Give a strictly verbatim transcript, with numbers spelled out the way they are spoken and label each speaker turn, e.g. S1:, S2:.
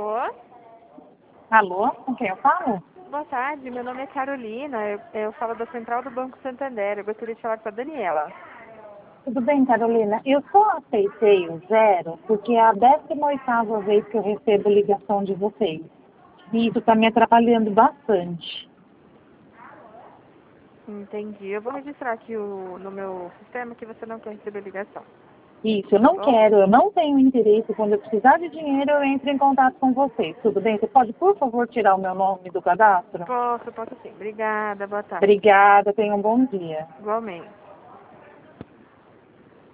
S1: Alô?
S2: Alô, com quem eu falo?
S1: Boa tarde, meu nome é Carolina, eu, eu falo da Central do Banco Santander, eu gostaria de falar com a Daniela.
S2: Tudo bem, Carolina? Eu só aceitei o zero porque é a décima oitava vez que eu recebo ligação de vocês. E isso está me atrapalhando bastante.
S1: Entendi. Eu vou registrar aqui o, no meu sistema que você não quer receber ligação.
S2: Isso, eu
S1: Tá
S2: não
S1: bom?
S2: quero, eu não tenho interesse. Quando eu precisar de dinheiro, eu entro em contato com vocês. Tudo bem? Você pode, por favor, tirar o meu nome do cadastro?
S1: Posso, posso sim. Obrigada, boa tarde.
S2: Obrigada, tenha um bom dia.
S1: Igualmente.